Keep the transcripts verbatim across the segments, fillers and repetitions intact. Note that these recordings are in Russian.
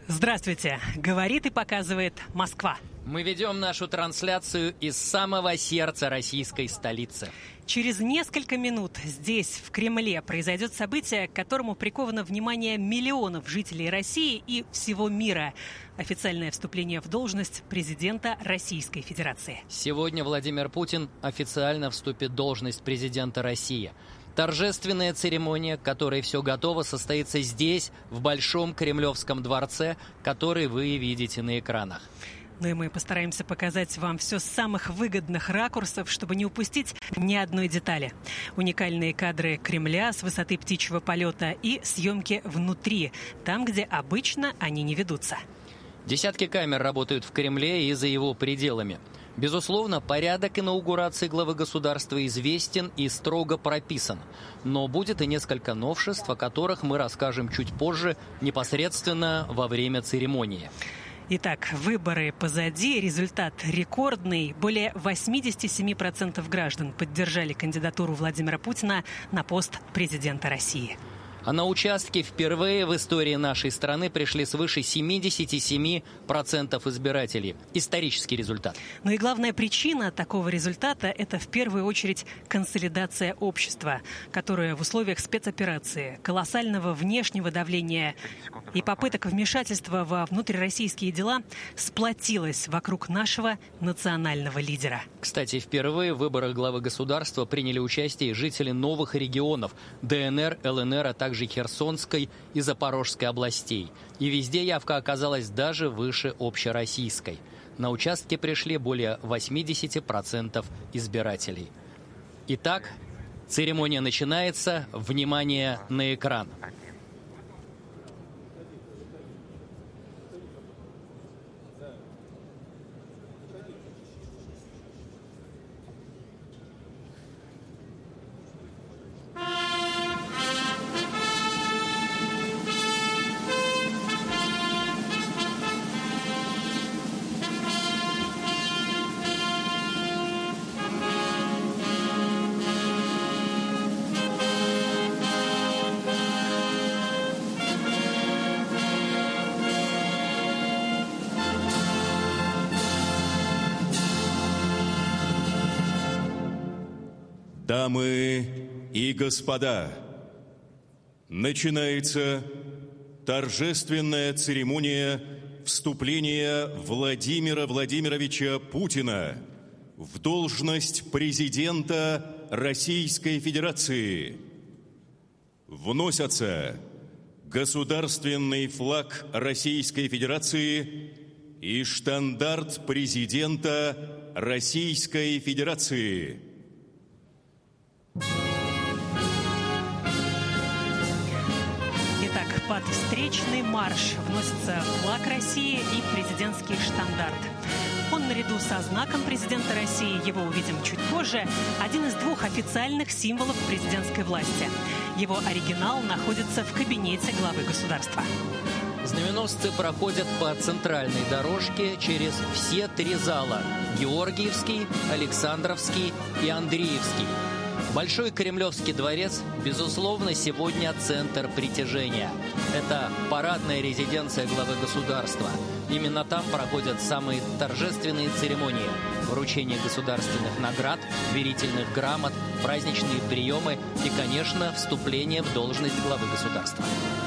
Здравствуйте. Говорит и показывает Москва. Мы ведем нашу трансляцию из самого сердца российской столицы. Через несколько минут здесь, в Кремле, произойдет событие, к которому приковано внимание миллионов жителей России и всего мира. Официальное вступление в должность президента Российской Федерации. Сегодня Владимир Путин официально вступит в должность президента России. Торжественная церемония, к которой все готово, состоится здесь, в Большом Кремлевском дворце, который вы видите на экранах. Ну и мы постараемся показать вам все с самых выгодных ракурсов, чтобы не упустить ни одной детали. Уникальные кадры Кремля с высоты птичьего полета и съемки внутри, там, где обычно они не ведутся. Десятки камер работают в Кремле и за его пределами. Безусловно, порядок инаугурации главы государства известен и строго прописан. Но будет и несколько новшеств, о которых мы расскажем чуть позже, непосредственно во время церемонии. Итак, выборы позади, результат рекордный. Более восемьдесят семь процентов граждан поддержали кандидатуру Владимира Путина на пост президента России. А на участке впервые в истории нашей страны пришли свыше семьдесят семь процентов избирателей. Исторический результат. Ну и главная причина такого результата – это в первую очередь консолидация общества, которое в условиях спецоперации, колоссального внешнего давления и попыток вмешательства во внутрироссийские дела сплотилось вокруг нашего национального лидера. Кстати, впервые в выборах главы государства приняли участие жители новых регионов – ДНР, ЛНР, а также Херсонской и Запорожской областей. И везде явка оказалась даже выше общероссийской. На участке пришли более восемьдесят процентов избирателей. Итак, церемония начинается. Внимание на экран. Дамы и господа, начинается торжественная церемония вступления Владимира Владимировича Путина в должность президента Российской Федерации. Вносятся государственный флаг Российской Федерации и штандарт президента Российской Федерации. Итак, под встречный марш вносится флаг России и президентский штандарт. Он наряду со знаком президента России, его увидим чуть позже, один из двух официальных символов президентской власти. Его оригинал находится в кабинете главы государства. Знаменосцы проходят по центральной дорожке через все три зала – Георгиевский, Александровский и Андреевский. Большой Кремлевский дворец, безусловно, сегодня центр притяжения. Это парадная резиденция главы государства. Именно там проходят самые торжественные церемонии. Вручение государственных наград, верительных грамот, праздничные приемы и, конечно, вступление в должность главы государства.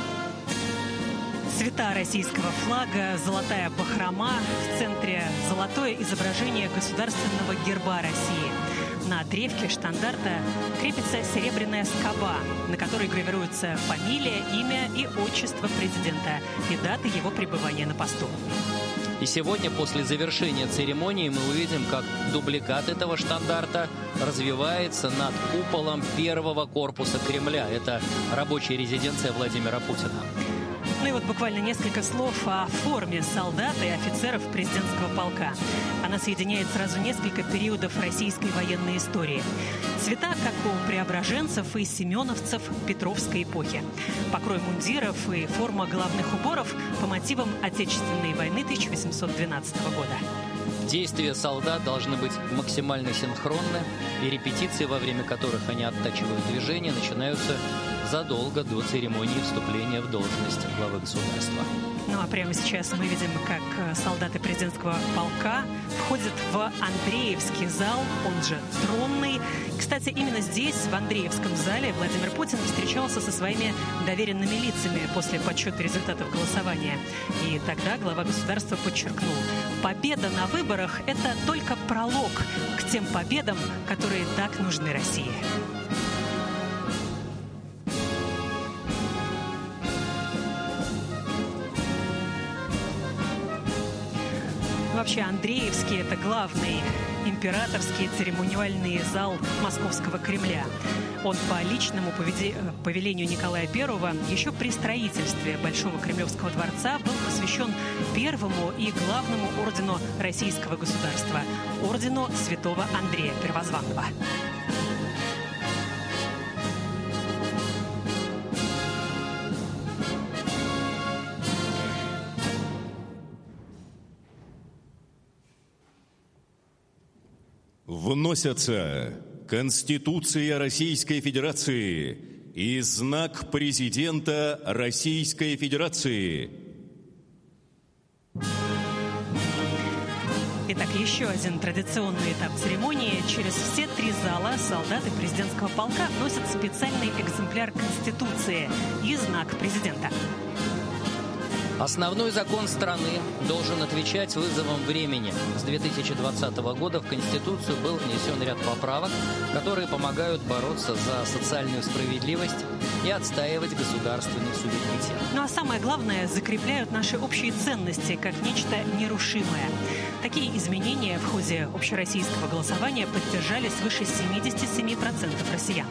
Цвета российского флага, золотая бахрома, в центре золотое изображение государственного герба России. На древке штандарта крепится серебряная скоба, на которой гравируются фамилия, имя и отчество президента и дата его пребывания на посту. И сегодня, после завершения церемонии, мы увидим, как дубликат этого штандарта развивается над куполом первого корпуса Кремля. Это рабочая резиденция Владимира Путина. Ну и вот буквально несколько слов о форме солдат и офицеров президентского полка. Она соединяет сразу несколько периодов российской военной истории. Цвета, как у преображенцев и семеновцев Петровской эпохи. Покрой мундиров и форма головных уборов по мотивам Отечественной войны тысяча восемьсот двенадцатого года. Действия солдат должны быть максимально синхронны, и репетиции, во время которых они оттачивают движения, начинаются задолго до церемонии вступления в должность главы государства. Ну а прямо сейчас мы видим, как солдаты президентского полка входят в Андреевский зал, он же Тронный. Кстати, именно здесь, в Андреевском зале, Владимир Путин встречался со своими доверенными лицами после подсчета результатов голосования. И тогда глава государства подчеркнул: победа на выборах – это только пролог к тем победам, которые так нужны России. Вообще, Андреевский – это главный императорский церемониальный зал Московского Кремля. Он по личному повелению Николая Первого еще при строительстве Большого Кремлевского дворца был посвящен первому и главному ордену российского государства – ордену Святого Андрея Первозванного. Вносятся Конституция Российской Федерации и знак президента Российской Федерации. Итак, еще один традиционный этап церемонии. Через все три зала солдаты президентского полка вносят специальный экземпляр Конституции и знак президента. Основной закон страны должен отвечать вызовам времени. С две тысячи двадцатого года в Конституцию был внесен ряд поправок, которые помогают бороться за социальную справедливость и отстаивать государственный суверенитет. Ну а самое главное, закрепляют наши общие ценности как нечто нерушимое. Такие изменения в ходе общероссийского голосования поддержали свыше семьдесят семь процентов россиян.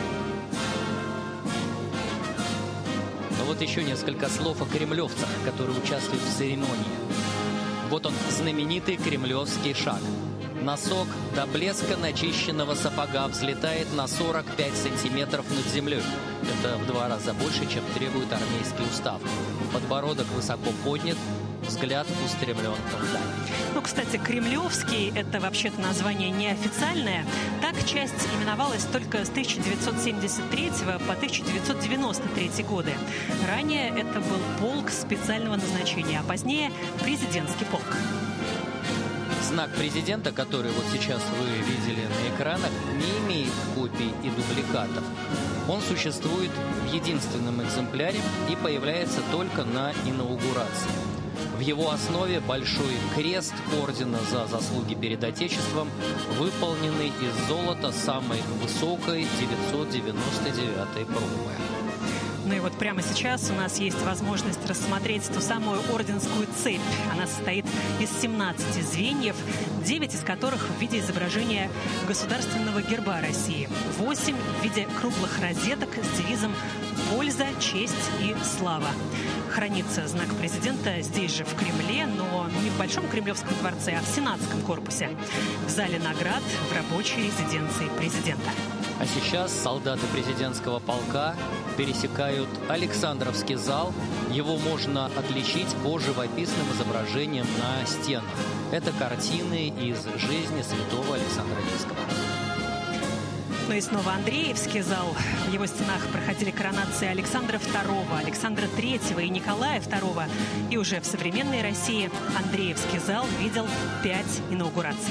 Вот еще несколько слов о кремлевцах, которые участвуют в церемонии. Вот он, знаменитый кремлевский шаг. Носок до блеска начищенного сапога взлетает на сорок пять сантиметров над землей. Это в два раза больше, чем требует армейский устав. Подбородок высоко поднят, взгляд устремлен вдаль. Ну, кстати, кремлевский – это вообще-то название неофициальное. Так часть именовалась только с тысяча девятьсот семьдесят третьего по тысяча девятьсот девяносто третий годы. Ранее это был полк специального назначения, а позднее – президентский полк. Знак президента, который вот сейчас вы видели на экранах, не имеет копий и дубликатов. Он существует в единственном экземпляре и появляется только на инаугурации. В его основе большой крест ордена за заслуги перед Отечеством, выполненный из золота самой высокой девятьсот девяносто девятой пробы. Ну и вот прямо сейчас у нас есть возможность рассмотреть ту самую орденскую цепь. Она состоит из семнадцати звеньев, девять из которых в виде изображения государственного герба России, восемь в виде круглых розеток с девизом «Польза, честь и слава». Хранится знак президента здесь же, в Кремле, но не в Большом Кремлевском дворце, а в Сенатском корпусе, в зале наград в рабочей резиденции президента. А сейчас солдаты президентского полка пересекают Александровский зал. Его можно отличить по живописным изображениям на стенах. Это картины из жизни святого Александра Невского. Ну и снова Андреевский зал. В его стенах проходили коронации Александра Второго, Александра Третьего и Николая Второго. И уже в современной России Андреевский зал видел пять инаугураций.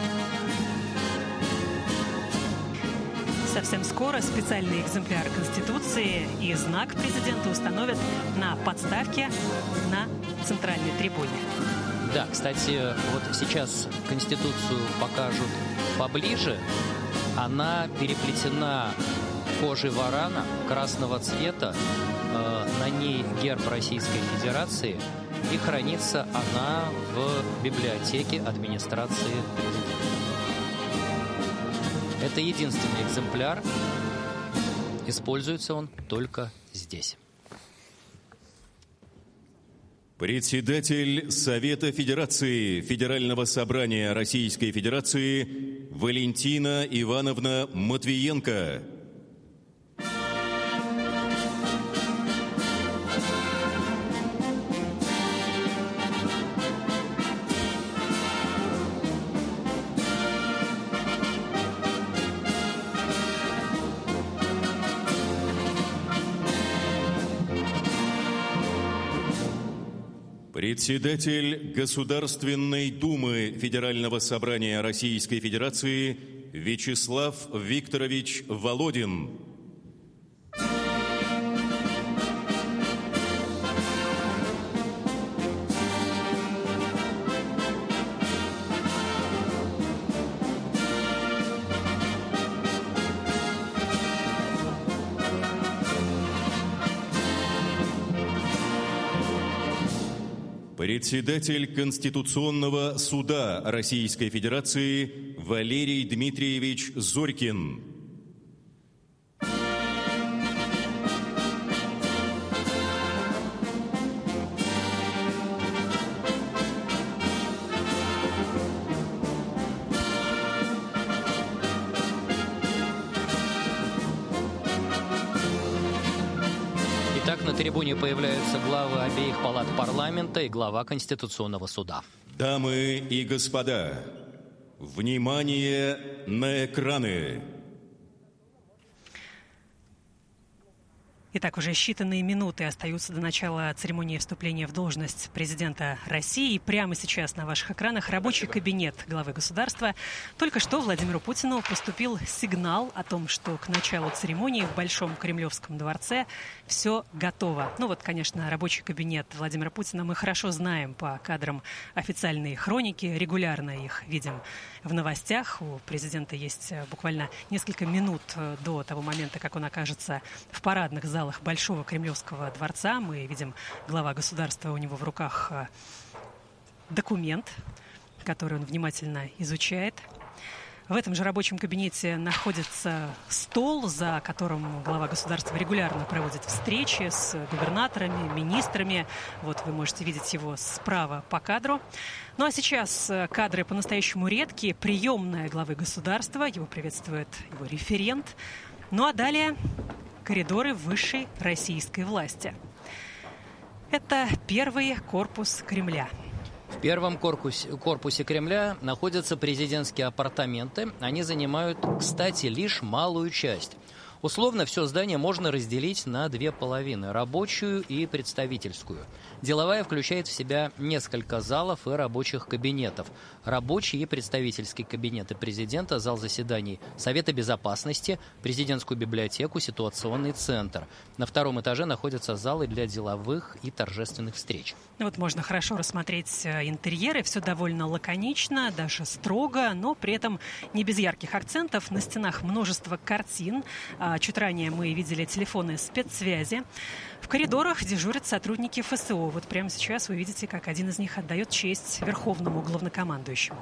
Совсем скоро специальный экземпляр Конституции и знак президента установят на подставке на центральной трибуне. Да, кстати, вот сейчас Конституцию покажут поближе. Она переплетена кожей варана красного цвета. Э, на ней герб Российской Федерации. И хранится она в библиотеке администрации президента. Это единственный экземпляр. Используется он только здесь. Председатель Совета Федерации Федерального собрания Российской Федерации Валентина Ивановна Матвиенко. Председатель Государственной Думы Федерального собрания Российской Федерации Вячеслав Викторович Володин. Председатель Конституционного суда Российской Федерации Валерий Дмитриевич Зорькин. На трибуне появляются главы обеих палат парламента и глава Конституционного суда. Дамы и господа, внимание на экраны! Итак, уже считанные минуты остаются до начала церемонии вступления в должность президента России. И прямо сейчас на ваших экранах рабочий кабинет главы государства. Только что Владимиру Путину поступил сигнал о том, что к началу церемонии в Большом Кремлевском дворце все готово. Ну вот, конечно, рабочий кабинет Владимира Путина мы хорошо знаем по кадрам официальной хроники. Регулярно их видим в новостях. У президента есть буквально несколько минут до того момента, как он окажется в парадных залах Большого Кремлевского дворца. Мы видим, глава государства, у него в руках документ, который он внимательно изучает. В этом же рабочем кабинете находится стол, за которым глава государства регулярно проводит встречи с губернаторами, министрами. Вот вы можете видеть его справа по кадру. Ну а сейчас кадры по-настоящему редкие. Приемная главы государства. Его приветствует его референт. Ну а далее коридоры высшей российской власти. Это первый корпус Кремля. В первом корпусе, корпусе Кремля находятся президентские апартаменты. Они занимают, кстати, лишь малую часть. Условно все здание можно разделить на две половины – рабочую и представительскую. Деловая включает в себя несколько залов и рабочих кабинетов. Рабочий и представительский кабинеты президента, зал заседаний Совета Безопасности, президентскую библиотеку, ситуационный центр. На втором этаже находятся залы для деловых и торжественных встреч. Вот можно хорошо рассмотреть интерьеры. Все довольно лаконично, даже строго, но при этом не без ярких акцентов. На стенах множество картин. Чуть ранее мы видели телефоны спецсвязи. В коридорах дежурят сотрудники эф эс о. Вот прямо сейчас вы видите, как один из них отдает честь верховному главнокомандующему.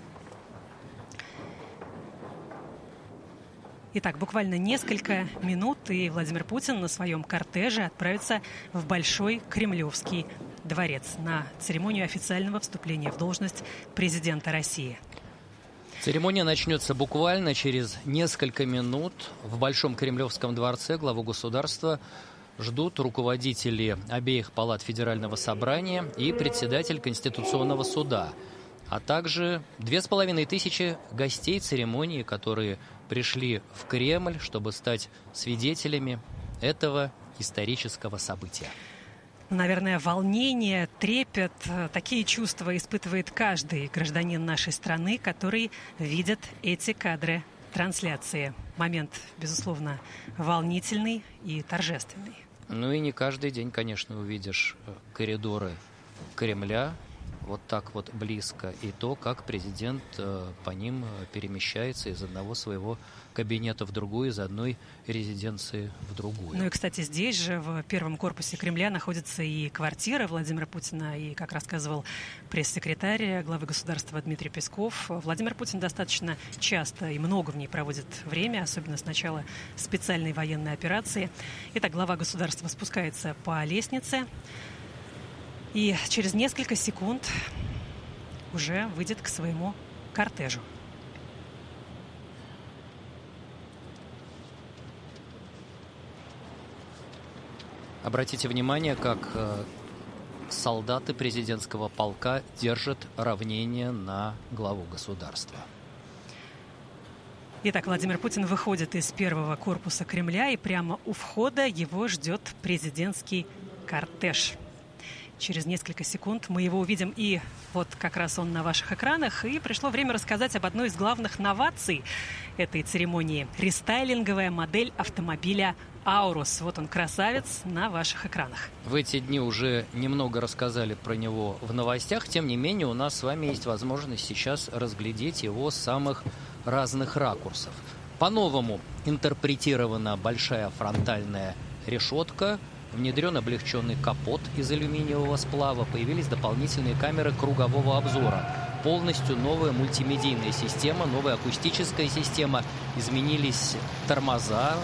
Итак, буквально несколько минут, и Владимир Путин на своем кортеже отправится в Большой Кремлевский дворец на церемонию официального вступления в должность президента России. Церемония начнется буквально через несколько минут. В Большом Кремлевском дворце главу государства ждут руководители обеих палат Федерального собрания и председатель Конституционного суда, а также две с половиной тысячи гостей церемонии, которые пришли в Кремль, чтобы стать свидетелями этого исторического события. Наверное, волнение, трепет, такие чувства испытывает каждый гражданин нашей страны, который видит эти кадры трансляции. Момент, безусловно, волнительный и торжественный. Ну и не каждый день, конечно, увидишь коридоры Кремля вот так вот близко, и то, как президент по ним перемещается из одного своего кабинета в другую, из одной резиденции в другую. Ну и, кстати, здесь же, в первом корпусе Кремля, находится и квартира Владимира Путина, и, как рассказывал пресс-секретарь главы государства Дмитрий Песков, Владимир Путин достаточно часто и много в ней проводит время, особенно с начала специальной военной операции. Итак, глава государства спускается по лестнице, и через несколько секунд уже выйдет к своему кортежу. Обратите внимание, как э, солдаты президентского полка держат равнение на главу государства. Итак, Владимир Путин выходит из первого корпуса Кремля, и прямо у входа его ждет президентский кортеж. Через несколько секунд мы его увидим, и вот как раз он на ваших экранах. И пришло время рассказать об одной из главных новаций этой церемонии. Рестайлинговая модель автомобиля «Аурус». Вот он, красавец, на ваших экранах. В эти дни уже немного рассказали про него в новостях. Тем не менее, у нас с вами есть возможность сейчас разглядеть его с самых разных ракурсов. По-новому интерпретирована большая фронтальная решетка, внедрен облегченный капот из алюминиевого сплава, появились дополнительные камеры кругового обзора, полностью новая мультимедийная система, новая акустическая система, изменились тормоза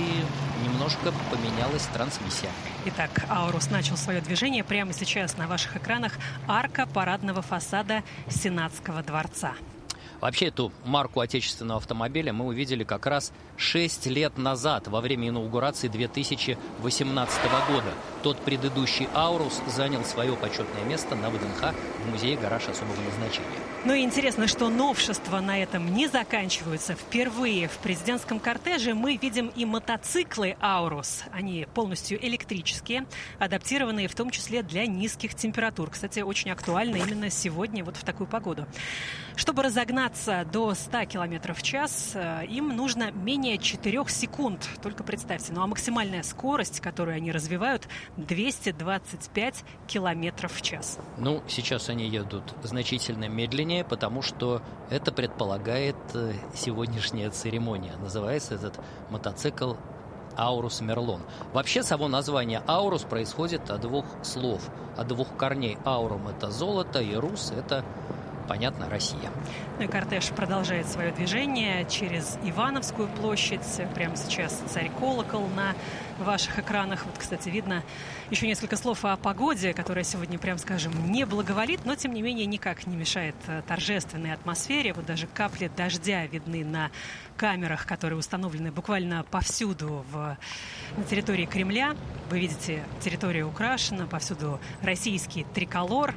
и немножко поменялась трансмиссия. Итак, «Аурус» начал свое движение. Прямо сейчас на ваших экранах арка парадного фасада Сенатского дворца. Вообще, эту марку отечественного автомобиля мы увидели как раз шесть лет назад, во время инаугурации две тысячи восемнадцатого года. Тот предыдущий «Аурус» занял свое почетное место на ВДНХ в музее «Гараж особого назначения». Ну и интересно, что новшества на этом не заканчиваются. Впервые в президентском кортеже мы видим и мотоциклы «Аурус». Они полностью электрические, адаптированные в том числе для низких температур. Кстати, очень актуально именно сегодня, вот в такую погоду. Чтобы разогнаться до ста километров в час, им нужно менее четырёх секунд. Только представьте. Ну а максимальная скорость, которую они развивают, двести двадцать пять километров в час. Ну, сейчас они едут значительно медленнее, потому что это предполагает сегодняшняя церемония. Называется этот мотоцикл «Аурус Мерлон». Вообще, само название «Аурус» происходит от двух слов, от двух корней. «Аурум» — это золото, и «Рус» — это, понятно, Россия. Ну и кортеж продолжает свое движение через Ивановскую площадь. Прямо сейчас царь-колокол на ваших экранах. Вот, кстати, видно еще несколько слов о погоде, которая сегодня, прям скажем, не благоволит, но, тем не менее, никак не мешает торжественной атмосфере. Вот даже капли дождя видны на камерах, которые установлены буквально повсюду в, на территории Кремля. Вы видите, территория украшена, повсюду российский триколор.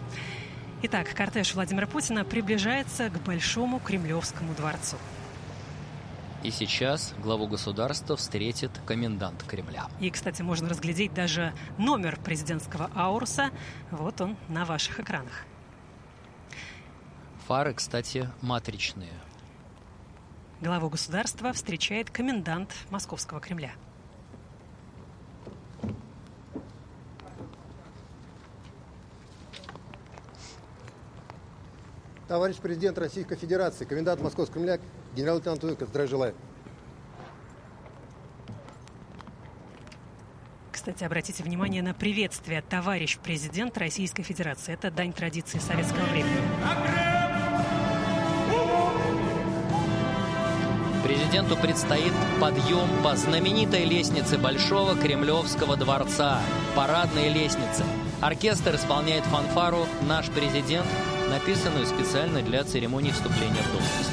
Итак, кортеж Владимира Путина приближается к Большому Кремлевскому дворцу. И сейчас главу государства встретит комендант Кремля. И, кстати, можно разглядеть даже номер президентского «Ауруса». Вот он на ваших экранах. Фары, кстати, матричные. Главу государства встречает комендант Московского Кремля. Товарищ президент Российской Федерации, комендант Московского Кремля, генерал-лейтенант Уинко, здравия желаю. Кстати, обратите внимание на приветствие «Товарищ президент Российской Федерации». Это дань традиции советского времени. Президенту предстоит подъем по знаменитой лестнице Большого Кремлевского дворца, парадной лестнице. Оркестр исполняет фанфару «Наш президент», написанную специально для церемонии вступления в должность.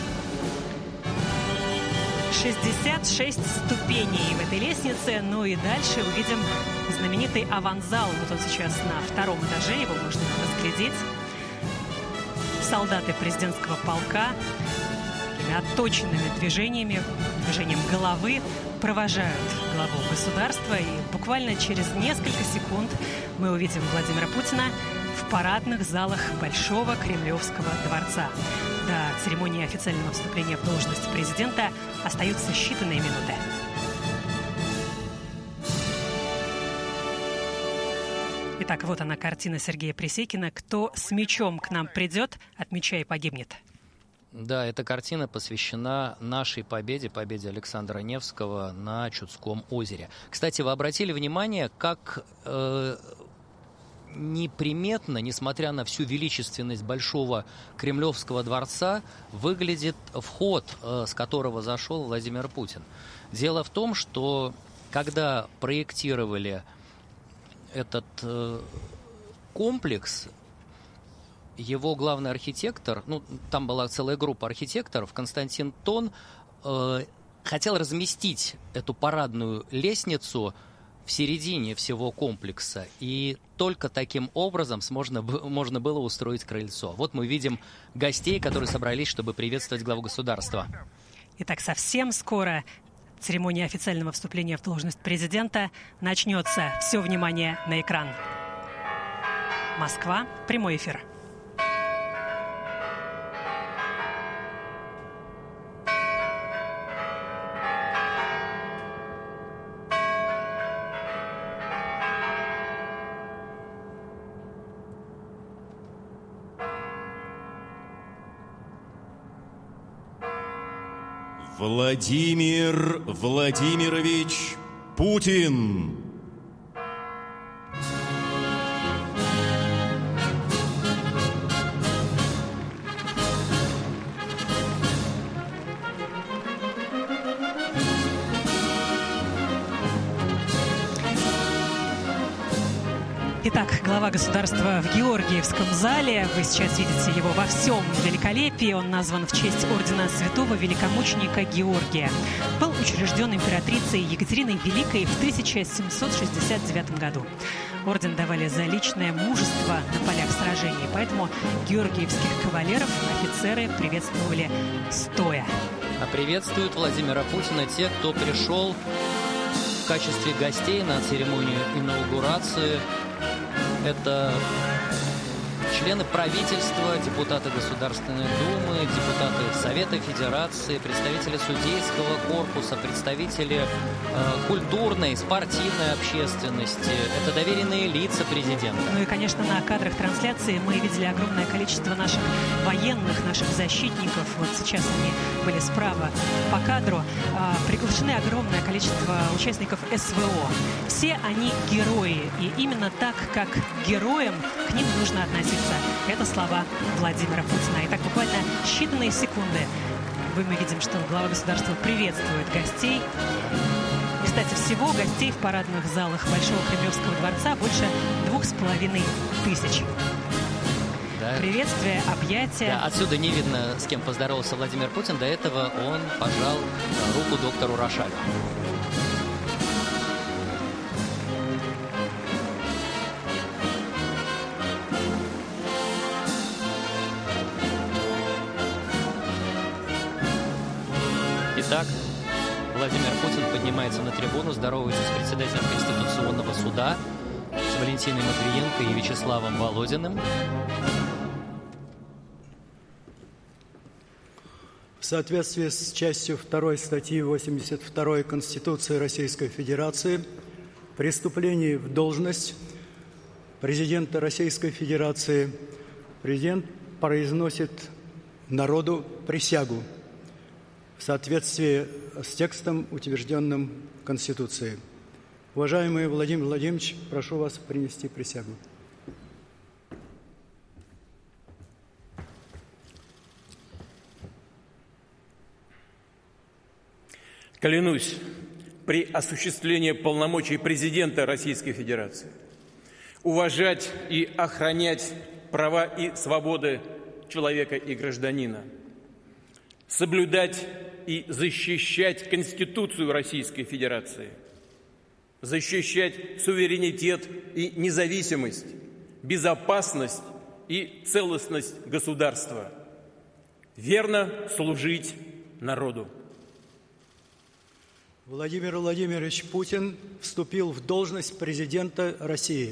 шестьдесят шесть ступеней в этой лестнице. Ну и дальше увидим знаменитый аванзал. Вот он сейчас на втором этаже, его можно разглядеть. Солдаты президентского полка такими отточенными движениями, движением головы провожают главу государства. И буквально через несколько секунд мы увидим Владимира Путина в парадных залах Большого Кремлевского дворца. До церемонии официального вступления в должность президента остаются считанные минуты. Итак, вот она, картина Сергея Пресекина. «Кто с мечом к нам придет, от меча и погибнет». Да, эта картина посвящена нашей победе, победе Александра Невского на Чудском озере. Кстати, вы обратили внимание, как э, неприметно, несмотря на всю величественность Большого Кремлевского дворца, выглядит вход, э, с которого зашел Владимир Путин. Дело в том, что когда проектировали этот э, комплекс, его главный архитектор, ну, там была целая группа архитекторов, Константин Тон, э, хотел разместить эту парадную лестницу в середине всего комплекса. И только таким образом можно, можно было устроить крыльцо. Вот мы видим гостей, которые собрались, чтобы приветствовать главу государства. Итак, совсем скоро церемония официального вступления в должность президента начнется. Все внимание на экран. Москва. Прямой эфир. Владимир Владимирович Путин. Итак, глава государства в Георгиевском зале. Вы сейчас видите его во всем великолепии. Он назван в честь ордена святого великомученика Георгия. Был учрежден императрицей Екатериной Великой в тысяча семьсот шестьдесят девятом году. Орден давали за личное мужество на полях сражений, поэтому георгиевских кавалеров офицеры приветствовали стоя. А приветствуют Владимира Путина те, кто пришел в качестве гостей на церемонию инаугурации. Это члены правительства, депутаты Государственной Думы, депутаты Совета Федерации, представители судейского корпуса, представители э, культурной, спортивной общественности. Это доверенные лица президента. Ну и, конечно, на кадрах трансляции мы видели огромное количество наших военных, наших защитников. Вот сейчас они были справа по кадру. Э, приглашены огромное количество участников СВО. Все они герои. И именно так, как к героям, к ним нужно относиться. Это слова Владимира Путина. Итак, буквально считанные секунды мы видим, что глава государства приветствует гостей. И, кстати, всего гостей в парадных залах Большого Кремлевского дворца больше двух с половиной тысяч. Да. Приветствие, объятия. Да, отсюда не видно, с кем поздоровался Владимир Путин. До этого он пожал руку доктору Рошалю. Итак, Владимир Путин поднимается на трибуну, здоровается с председателем Конституционного суда, с Валентиной Матвиенко и Вячеславом Володиным. В соответствии с частью второй статьи восемьдесят второй Конституции Российской Федерации «Преступление в должность президента Российской Федерации» президент произносит народу присягу в соответствии с текстом, утвержденным Конституцией. Уважаемый Владимир Владимирович, прошу вас принести присягу. Клянусь при осуществлении полномочий президента Российской Федерации уважать и охранять права и свободы человека и гражданина, соблюдать и защищать Конституцию Российской Федерации, защищать суверенитет и независимость, безопасность и целостность государства, верно служить народу. Владимир Владимирович Путин вступил в должность президента России.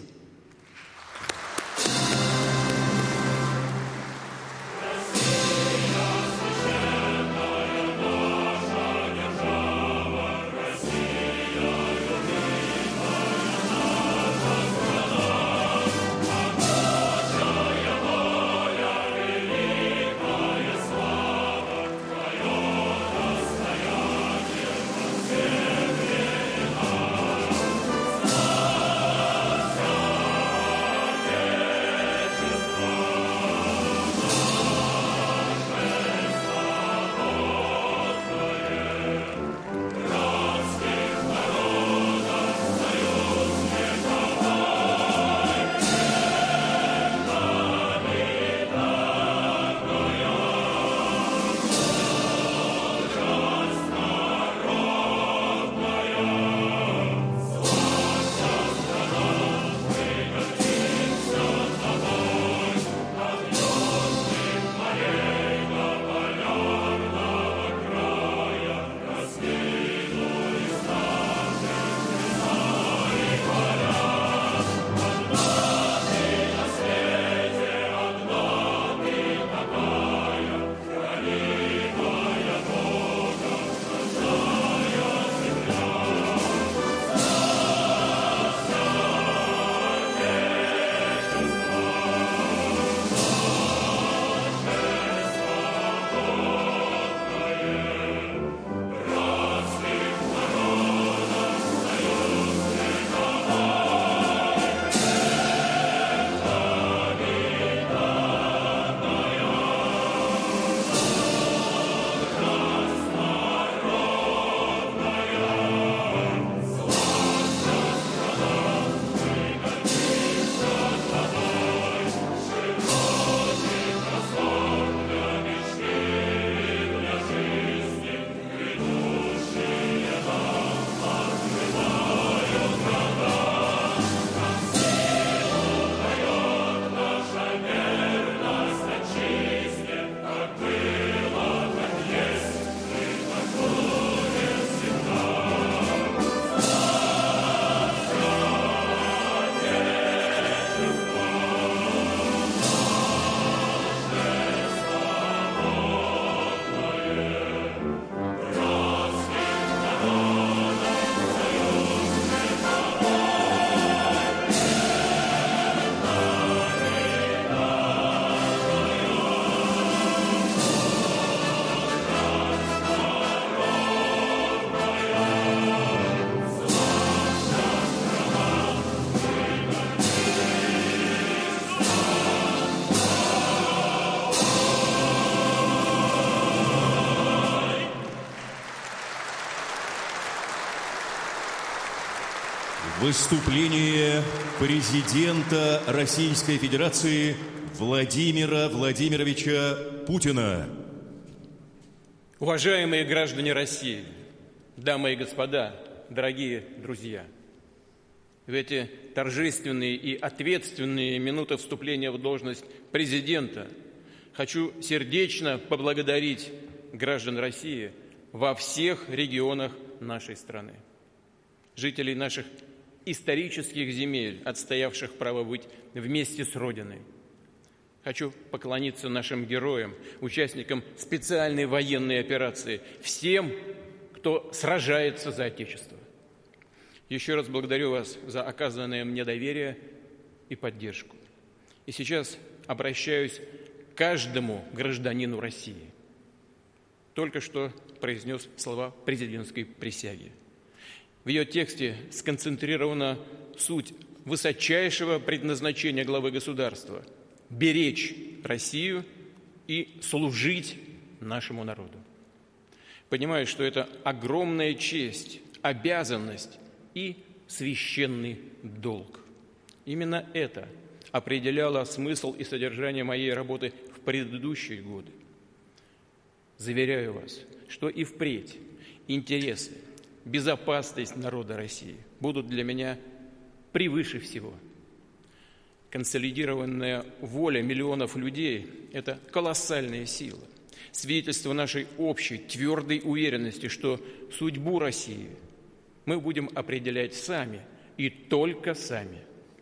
Выступление президента Российской Федерации Владимира Владимировича Путина. Уважаемые граждане России, дамы и господа, дорогие друзья, в эти торжественные и ответственные минуты вступления в должность президента хочу сердечно поблагодарить граждан России во всех регионах нашей страны, жителей наших исторических земель, отстоявших право быть вместе с Родиной. Хочу поклониться нашим героям, участникам специальной военной операции, всем, кто сражается за Отечество. Еще раз благодарю вас за оказанное мне доверие и поддержку. И сейчас обращаюсь к каждому гражданину России. Только что произнес слова президентской присяги. В ее тексте сконцентрирована суть высочайшего предназначения главы государства – беречь Россию и служить нашему народу. Понимаю, что это огромная честь, обязанность и священный долг. Именно это определяло смысл и содержание моей работы в предыдущие годы. Заверяю вас, что и впредь интересы, безопасность народа России будут для меня превыше всего. Консолидированная воля миллионов людей – это колоссальная сила, свидетельство нашей общей твердой уверенности, что судьбу России мы будем определять сами и только сами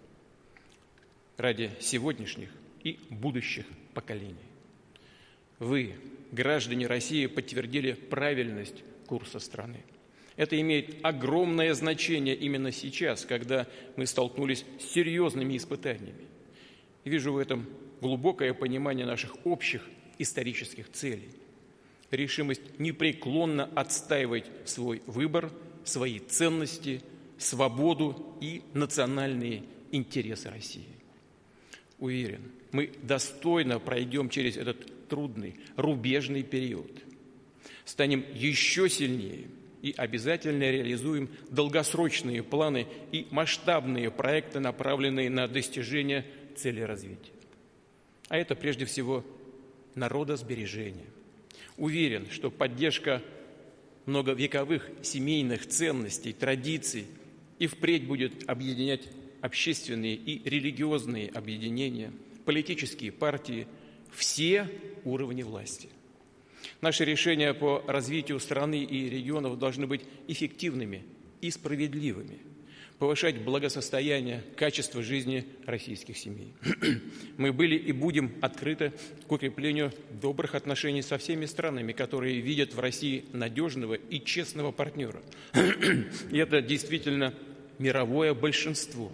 ради сегодняшних и будущих поколений. Вы, граждане России, подтвердили правильность курса страны. Это имеет огромное значение именно сейчас, когда мы столкнулись с серьезными испытаниями. Вижу в этом глубокое понимание наших общих исторических целей, решимость непреклонно отстаивать свой выбор, свои ценности, свободу и национальные интересы России. Уверен, мы достойно пройдем через этот трудный, рубежный период, станем еще сильнее и обязательно реализуем долгосрочные планы и масштабные проекты, направленные на достижение цели развития. А это прежде всего народосбережение. Уверен, что поддержка многовековых семейных ценностей, традиций и впредь будет объединять общественные и религиозные объединения, политические партии, все уровни власти. Наши решения по развитию страны и регионов должны быть эффективными и справедливыми, повышать благосостояние, качество жизни российских семей. Мы были и будем открыты к укреплению добрых отношений со всеми странами, которые видят в России надежного и честного партнера. И это действительно мировое большинство.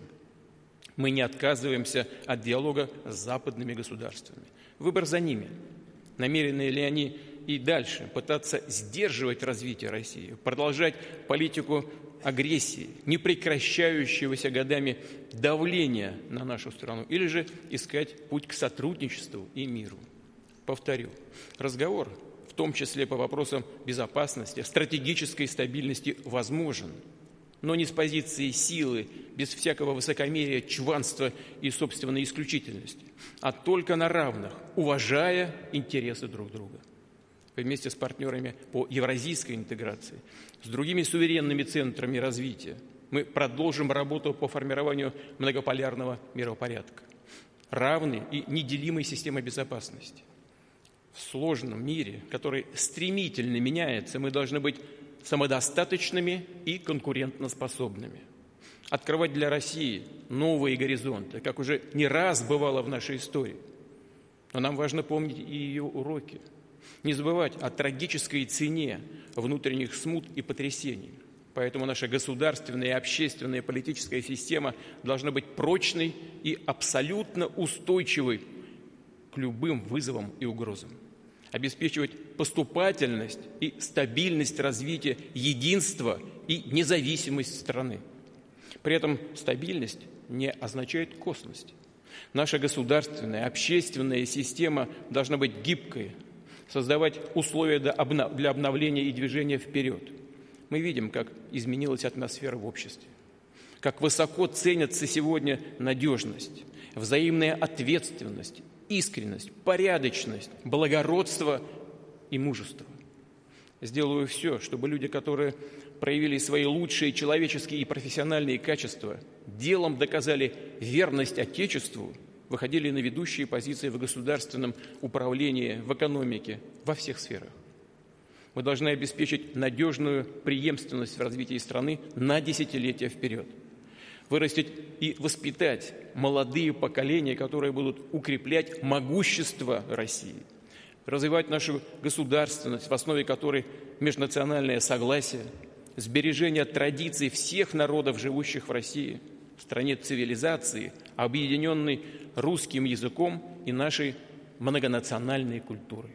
Мы не отказываемся от диалога с западными государствами. Выбор за ними. Намерены ли они и дальше пытаться сдерживать развитие России, продолжать политику агрессии, непрекращающегося годами давления на нашу страну, или же искать путь к сотрудничеству и миру. Повторю, разговор, в том числе по вопросам безопасности, стратегической стабильности, возможен, но не с позиции силы, без всякого высокомерия, чванства и собственной исключительности, а только на равных, уважая интересы друг друга. Вместе с партнерами по евразийской интеграции, с другими суверенными центрами развития мы продолжим работу по формированию многополярного миропорядка, равной и неделимой системы безопасности. В сложном мире, который стремительно меняется, мы должны быть самодостаточными и конкурентоспособными. Открывать для России новые горизонты, как уже не раз бывало в нашей истории. Но нам важно помнить и ее уроки. Не забывать о трагической цене внутренних смут и потрясений. Поэтому наша государственная и общественная политическая система должна быть прочной и абсолютно устойчивой к любым вызовам и угрозам. Обеспечивать поступательность и стабильность развития, единство и независимость страны. При этом стабильность не означает косность. Наша государственная, общественная система должна быть гибкой, создавать условия для обновления и движения вперед. Мы видим, как изменилась атмосфера в обществе. как высоко ценятся сегодня надежность, взаимная ответственность, искренность, порядочность, благородство и мужество. Сделаю все, чтобы люди, которые проявили свои лучшие человеческие и профессиональные качества, делом доказали верность Отечеству, выходили на ведущие позиции в государственном управлении, в экономике, во всех сферах. Мы должны обеспечить надежную преемственность в развитии страны на десятилетия вперед. Вырастить и воспитать молодые поколения, которые будут укреплять могущество России, развивать нашу государственность, в основе которой межнациональное согласие, сбережение традиций всех народов, живущих в России, в стране цивилизации, объединенной русским языком и нашей многонациональной культурой.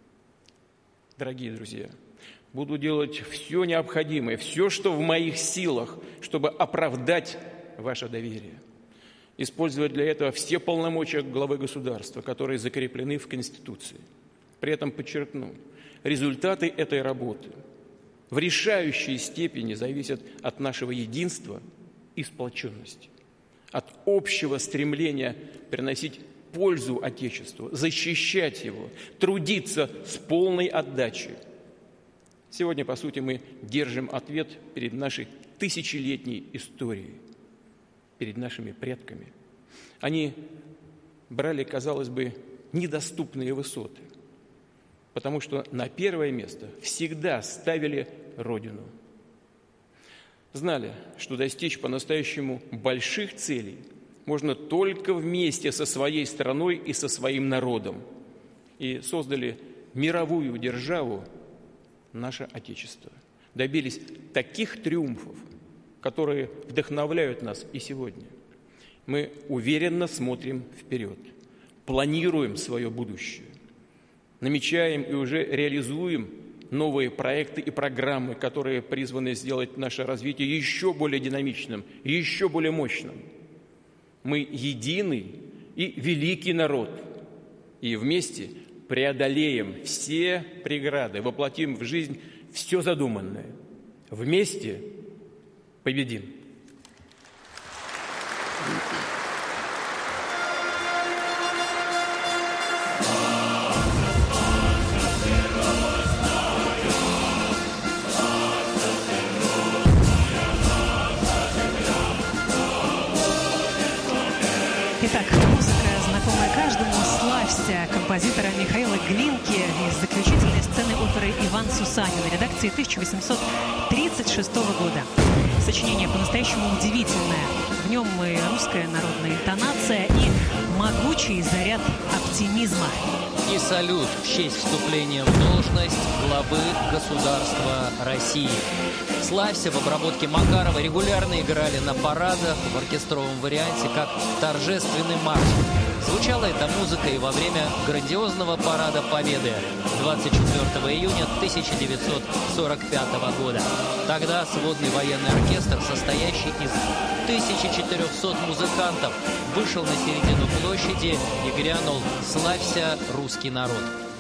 Дорогие друзья, буду делать все необходимое, все, что в моих силах, чтобы оправдать ваше доверие. Использовать для этого все полномочия главы государства, которые закреплены в Конституции. При этом подчеркну, результаты этой работы в решающей степени зависят от нашего единства и сплоченности, от общего стремления приносить пользу Отечеству, защищать его, трудиться с полной отдачей. Сегодня, по сути, мы держим ответ перед нашей тысячелетней историей, перед нашими предками. Они брали, казалось бы, недоступные высоты, потому что на первое место всегда ставили Родину. Знали, что достичь по-настоящему больших целей можно только вместе со своей страной и со своим народом. И создали мировую державу, наше Отечество. Добились таких триумфов, которые вдохновляют нас и сегодня. Мы уверенно смотрим вперед, планируем свое будущее, намечаем и уже реализуем новые проекты и программы, которые призваны сделать наше развитие еще более динамичным, еще более мощным. Мы единый и великий народ, и вместе преодолеем все преграды, воплотим в жизнь все задуманное. Вместе победим. Итак, музыка, знакомая каждому, «Славься» композитора Михаила Глинки из заключительной сцены оперы «Иван Сусанин» редакции тысяча восемьсот тридцать шестого года. Сочинение по-настоящему удивительное. В нем и русская народная интонация, и могучий заряд оптимизма. И салют в честь вступления в должность главы государства России. «Славься» в обработке Макарова регулярно играли на парадах в оркестровом варианте как торжественный марш. Звучала эта музыка и во время грандиозного парада Победы двадцать четвёртого июня тысяча девятьсот сорок пятого года. Тогда сводный военный оркестр, состоящий из тысячи четырёхсот музыкантов, вышел на середину площади и грянул «Славься, русский народ».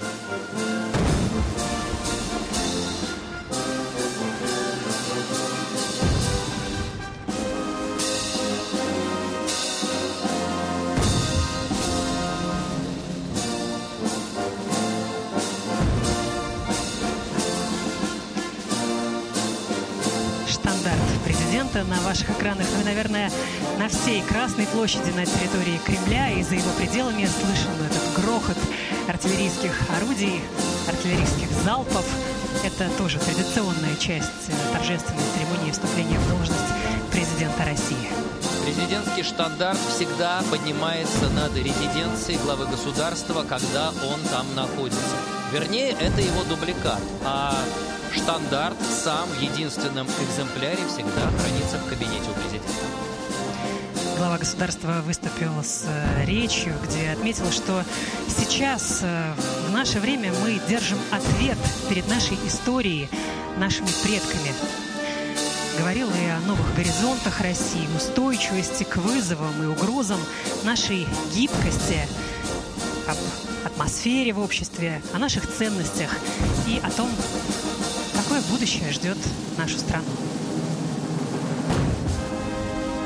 На ваших экранах, ну и, наверное, на всей Красной площади на территории Кремля и за его пределами слышен этот грохот артиллерийских орудий, артиллерийских залпов. Это тоже традиционная часть торжественной церемонии вступления в должность президента России. Президентский штандарт всегда поднимается над резиденцией главы государства, когда он там находится. Вернее, это его дубликат, а штандарт сам в единственном экземпляре всегда хранится в кабинете у президента. Глава государства выступил с речью, где отметил, что сейчас, в наше время, мы держим ответ перед нашей историей, нашими предками. Говорил и о новых горизонтах России, устойчивости к вызовам и угрозам, нашей гибкости, об атмосфере в обществе, о наших ценностях и о том, какое будущее ждет нашу страну.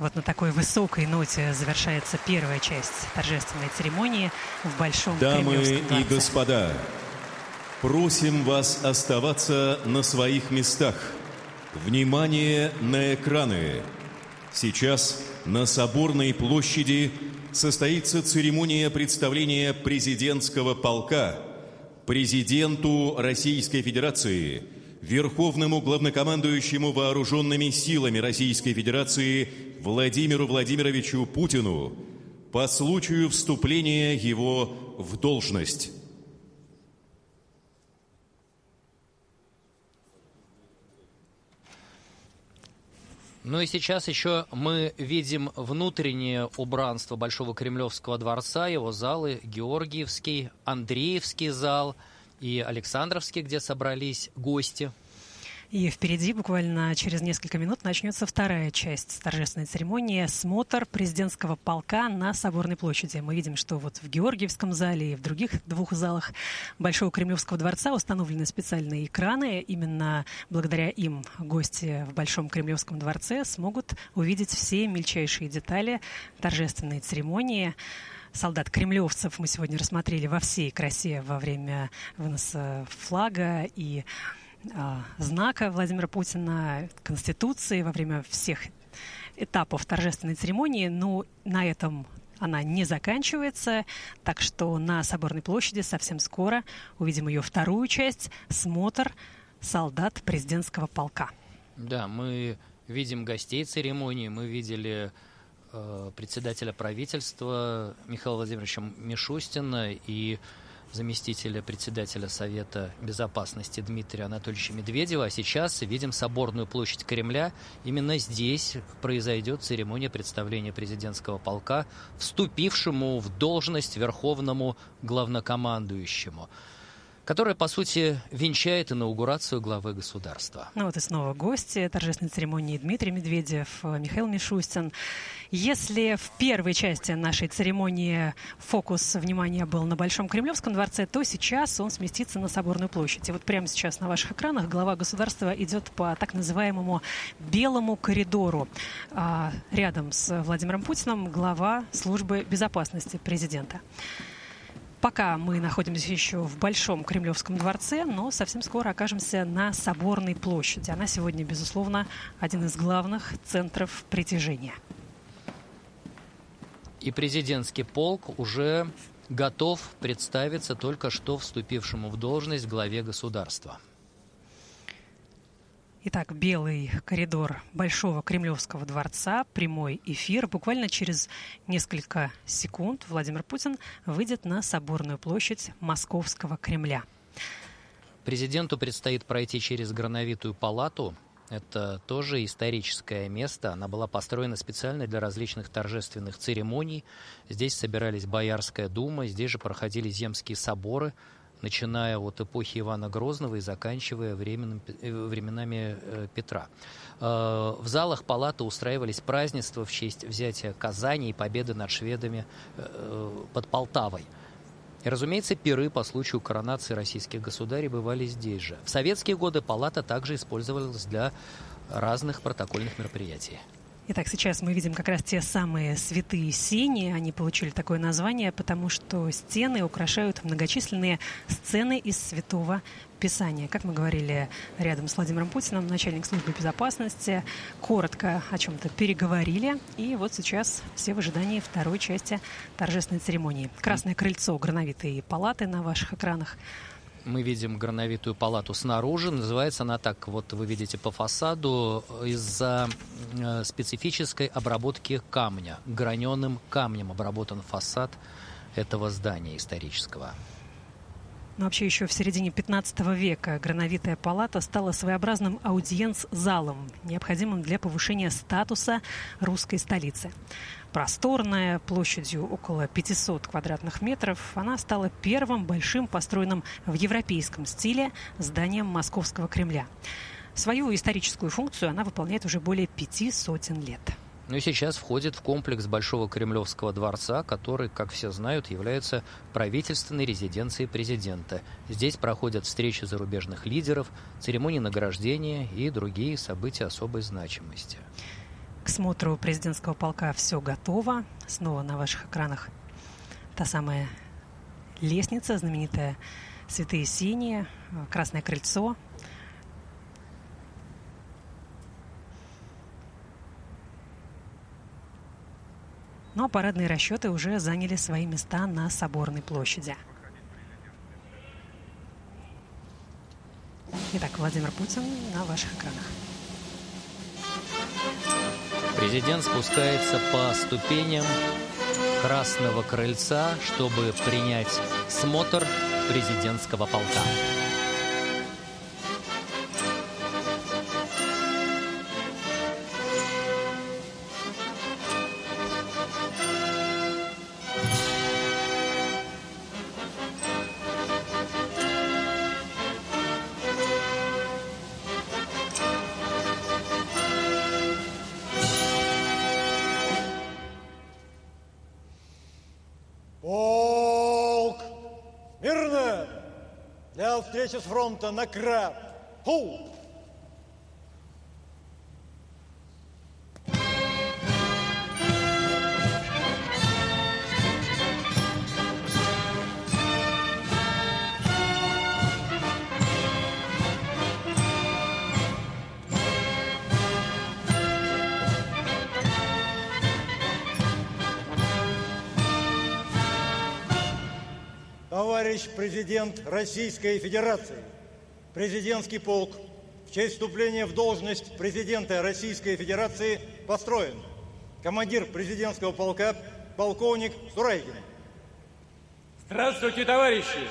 Вот на такой высокой ноте завершается первая часть торжественной церемонии в Большом Дамы Кремлевском дворце. и господа, просим вас оставаться на своих местах. Внимание на экраны. Сейчас на Соборной площади состоится церемония представления президентского полка президенту Российской Федерации, Верховному главнокомандующему Вооруженными силами Российской Федерации Владимиру Владимировичу Путину по случаю вступления его в должность. Ну и сейчас еще мы видим внутреннее убранство Большого Кремлевского дворца, его залы: Георгиевский, Андреевский зал и Александровский, где собрались гости. И впереди, буквально через несколько минут, начнется вторая часть торжественной церемонии — смотр президентского полка на Соборной площади. Мы видим, что вот в Георгиевском зале и в других двух залах Большого Кремлевского дворца установлены специальные экраны. Именно благодаря им гости в Большом Кремлевском дворце смогут увидеть все мельчайшие детали торжественной церемонии. Солдат-кремлевцев мы сегодня рассмотрели во всей красе во время выноса флага и знака Владимира Путина, Конституции, во время всех этапов торжественной церемонии. Но на этом она не заканчивается, так что на Соборной площади совсем скоро увидим ее вторую часть — смотр солдат президентского полка. Да, мы видим гостей церемонии, мы видели э, председателя правительства Михаила Владимировича Мишустина и заместителя председателя Совета Безопасности Дмитрия Анатольевича Медведева. А сейчас видим Соборную площадь Кремля. Именно здесь произойдет церемония представления президентского полка вступившему в должность верховному главнокомандующему, которая, по сути, венчает инаугурацию главы государства. Ну вот и снова гости торжественной церемонии: Дмитрий Медведев, Михаил Мишустин. Если в первой части нашей церемонии фокус внимания был на Большом Кремлевском дворце, то сейчас он сместится на Соборную площадь. И вот прямо сейчас на ваших экранах глава государства идет по так называемому белому коридору. А рядом с Владимиром Путиным глава службы безопасности президента. Пока мы находимся еще в Большом Кремлевском дворце, но совсем скоро окажемся на Соборной площади. Она сегодня, безусловно, один из главных центров притяжения. И президентский полк уже готов представиться только что вступившему в должность главе государства. Итак, белый коридор Большого Кремлевского дворца, прямой эфир. Буквально через несколько секунд Владимир Путин выйдет на Соборную площадь Московского Кремля. Президенту предстоит пройти через Грановитую палату. Это тоже историческое место. Она была построена специально для различных торжественных церемоний. Здесь собирались Боярская дума, здесь же проходили земские соборы, начиная от эпохи Ивана Грозного и заканчивая временем, временами Петра. В залах палаты устраивались празднества в честь взятия Казани и победы над шведами под Полтавой. И, разумеется, пиры по случаю коронации российских государей бывали здесь же. В советские годы палата также использовалась для разных протокольных мероприятий. Итак, сейчас мы видим как раз те самые святые сени. Они получили такое название, потому что стены украшают многочисленные сцены из Святого Писания. Как мы говорили рядом с Владимиром Путиным, начальник службы безопасности, коротко о чем-то переговорили. И вот сейчас все в ожидании второй части торжественной церемонии. Красное крыльцо Грановитой палаты на ваших экранах. Мы видим Грановитую палату снаружи. Называется она так, вот вы видите по фасаду, из-за э, специфической обработки камня. Граненым камнем обработан фасад этого здания исторического. Но вообще еще в середине пятнадцатого века Грановитая палата стала своеобразным аудиенц-залом, необходимым для повышения статуса русской столицы. Просторная, площадью около пятисот квадратных метров, она стала первым большим построенным в европейском стиле зданием Московского Кремля. Свою историческую функцию она выполняет уже более пяти сотен лет. Ну и сейчас входит в комплекс Большого Кремлевского дворца, который, как все знают, является правительственной резиденцией президента. Здесь проходят встречи зарубежных лидеров, церемонии награждения и другие события особой значимости. К осмотру президентского полка все готово. Снова на ваших экранах та самая лестница, знаменитая «Святые синие», Красное крыльцо. Но парадные расчеты уже заняли свои места на Соборной площади. Итак, Владимир Путин на ваших экранах. Президент спускается по ступеням Красного крыльца, чтобы принять смотр президентского полка. Полк! Мирно! Для встречи с фронта на краб! Ху! Товарищ президент Российской Федерации, президентский полк в честь вступления в должность президента Российской Федерации построен. Командир президентского полка полковник Сурайкин. Здравствуйте, товарищи!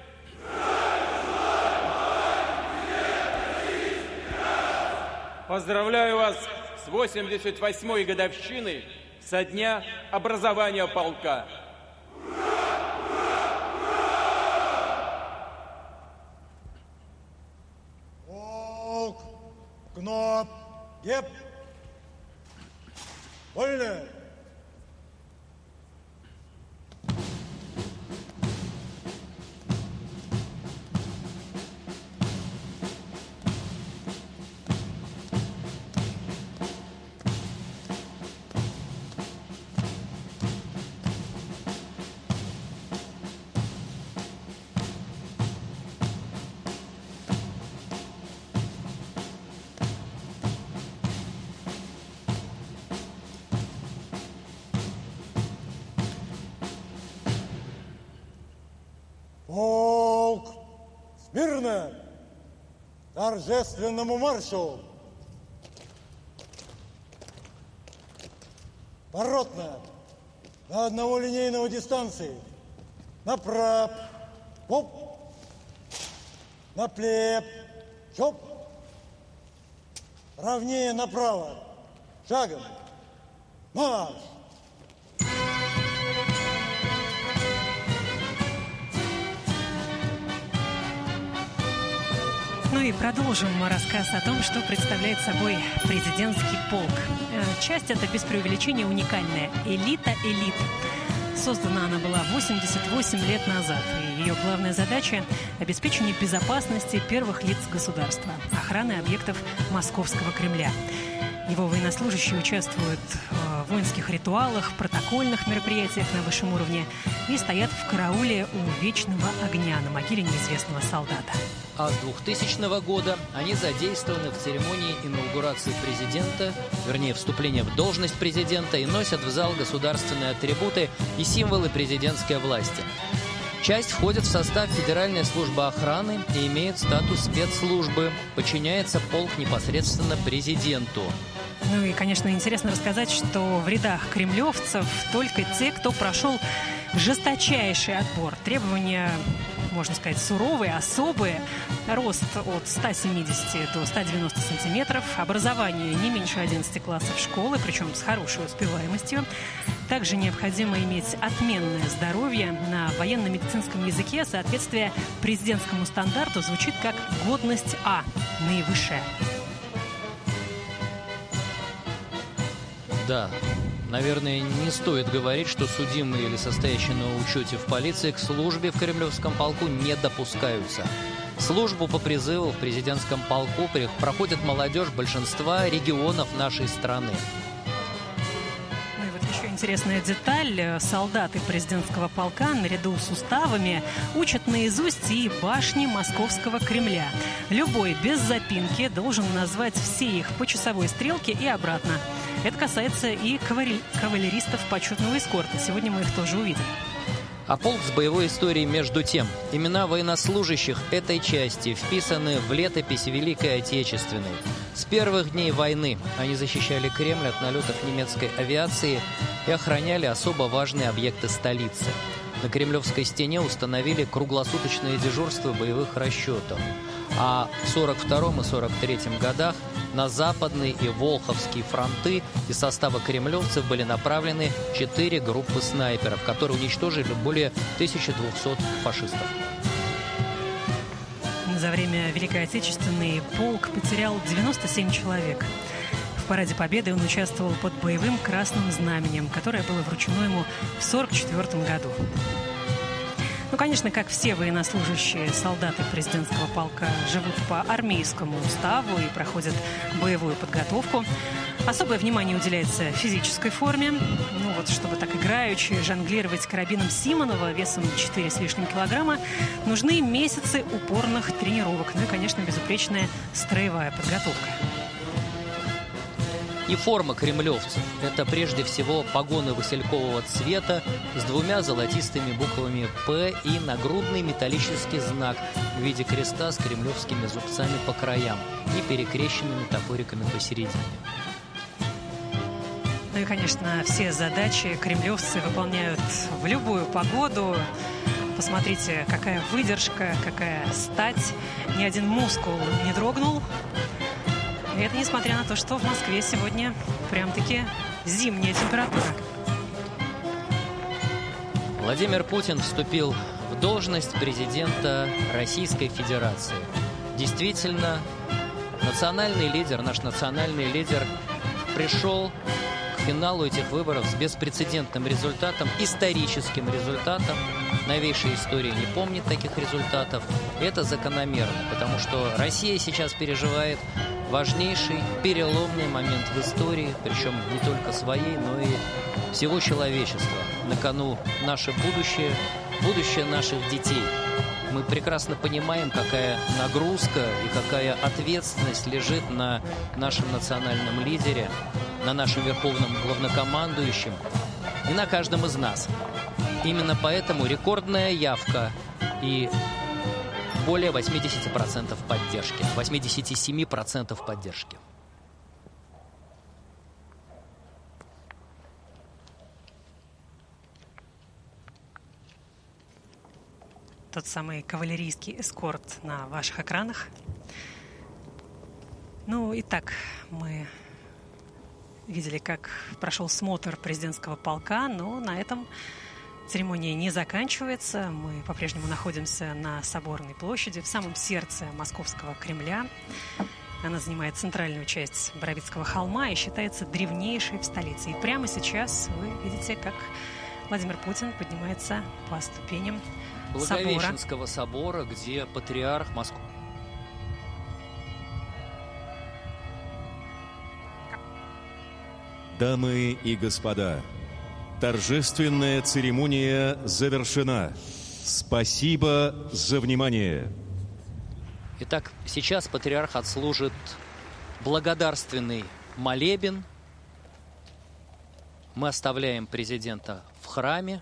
Поздравляю вас с восемьдесят восьмой годовщиной со дня образования полка. Кноп, геп, вольно. Полк! Смирно! Торжественному маршу! Поротно! До одного линейного дистанции! Направ! Оп! Наплеп! Чоп! Равнее направо! Шагом! Марш! Ну и продолжим рассказ о том, что представляет собой президентский полк. Часть это без преувеличения уникальная. Элита элит. Создана она была восемьдесят восемь лет назад. И ее главная задача – обеспечение безопасности первых лиц государства, охраны объектов Московского Кремля. Его военнослужащие участвуют в воинских ритуалах, протокольных мероприятиях на высшем уровне и стоят в карауле у вечного огня на могиле неизвестного солдата. А с двухтысячного года они задействованы в церемонии инаугурации президента, вернее, вступления в должность президента, и носят в зал государственные атрибуты и символы президентской власти. Часть входит в состав Федеральной службы охраны и имеет статус спецслужбы. Подчиняется полк непосредственно президенту. Ну и, конечно, интересно рассказать, что в рядах кремлевцев только те, кто прошел жесточайший отбор. Требования, можно сказать, суровые, особые. Рост от ста семидесяти до ста девяноста сантиметров. Образование не меньше одиннадцати классов школы, причем с хорошей успеваемостью. Также необходимо иметь отменное здоровье. На военно-медицинском языке соответствие президентскому стандарту звучит как годность А, наивысшая. Да, наверное, не стоит говорить, что судимые или состоящие на учете в полиции к службе в Кремлевском полку не допускаются. Службу по призыву в президентском полку проходит молодежь большинства регионов нашей страны. интересная деталь. Солдаты президентского полка наряду с уставами учат наизусть и башни Московского Кремля. Любой без запинки должен назвать все их по часовой стрелке и обратно. Это касается и кавалеристов почетного эскорта. Сегодня мы их тоже увидим. А полк с боевой историей между тем. Имена военнослужащих этой части вписаны в летопись Великой Отечественной. С первых дней войны они защищали Кремль от налетов немецкой авиации и охраняли особо важные объекты столицы. На Кремлевской стене установили круглосуточное дежурство боевых расчетов. А в сорок втором и сорок третьем годах на Западный и Волховский фронты из состава кремлевцев были направлены четыре группы снайперов, которые уничтожили более тысячи двухсот фашистов. За время Великой Отечественной полк потерял девяносто семь человек. В параде Победы он участвовал под боевым красным знаменем, которое было вручено ему в сорок четвёртом году. Ну, конечно, как все военнослужащие, солдаты президентского полка живут по армейскому уставу и проходят боевую подготовку. Особое внимание уделяется физической форме. Ну вот, чтобы так играючи жонглировать карабином Симонова весом четыре с лишним килограмма, нужны месяцы упорных тренировок. Ну и, конечно, безупречная строевая подготовка. И форма кремлевцев – это прежде всего погоны василькового цвета с двумя золотистыми буквами «П» и нагрудный металлический знак в виде креста с кремлевскими зубцами по краям и перекрещенными топориками посередине. Ну и, конечно, все задачи кремлевцы выполняют в любую погоду. Посмотрите, какая выдержка, какая стать. Ни один мускул не дрогнул. И это несмотря на то, что в Москве сегодня прям-таки зимняя температура. Владимир Путин вступил в должность президента Российской Федерации. Действительно, национальный лидер, наш национальный лидер пришел к финалу этих выборов с беспрецедентным результатом, историческим результатом. Новейшая история не помнит таких результатов. Это закономерно, потому что Россия сейчас переживает важнейший переломный момент в истории, причем не только своей, но и всего человечества. На кону наше будущее, будущее наших детей. Мы прекрасно понимаем, какая нагрузка и какая ответственность лежит на нашем национальном лидере, на нашем верховном главнокомандующем и на каждом из нас. Именно поэтому рекордная явка и более восемьдесят процентов поддержки, восемьдесят семь процентов поддержки. Тот самый кавалерийский эскорт на ваших экранах. Ну, итак, мы видели, как прошел смотр президентского полка, но на этом церемония не заканчивается. Мы по-прежнему находимся на Соборной площади, в самом сердце Московского Кремля. Она занимает центральную часть Боровицкого холма и считается древнейшей в столице. И прямо сейчас вы видите, как Владимир Путин поднимается по ступеням Благовещенского собора, где патриарх Москвы. Дамы и господа, торжественная церемония завершена. Спасибо за внимание. Итак, сейчас патриарх отслужит благодарственный молебен. Мы оставляем президента в храме.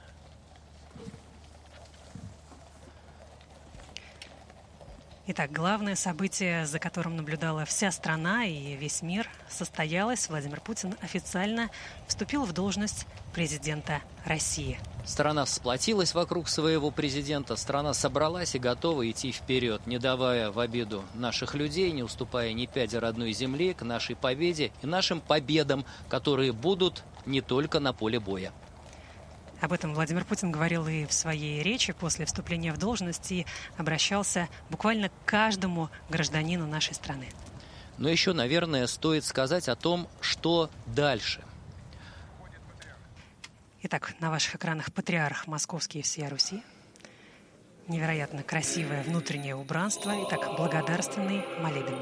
Итак, главное событие, за которым наблюдала вся страна и весь мир, состоялось. Владимир Путин официально вступил в должность президента России. Страна всплотилась вокруг своего президента, страна собралась и готова идти вперед, не давая в обиду наших людей, не уступая ни пяди родной земли к нашей победе и нашим победам, которые будут не только на поле боя. Об этом Владимир Путин говорил и в своей речи после вступления в должность и обращался буквально к каждому гражданину нашей страны. Но еще, наверное, стоит сказать о том, что дальше. Итак, на ваших экранах патриарх Московский и всея Руси. Невероятно красивое внутреннее убранство. Итак, благодарственный молебен.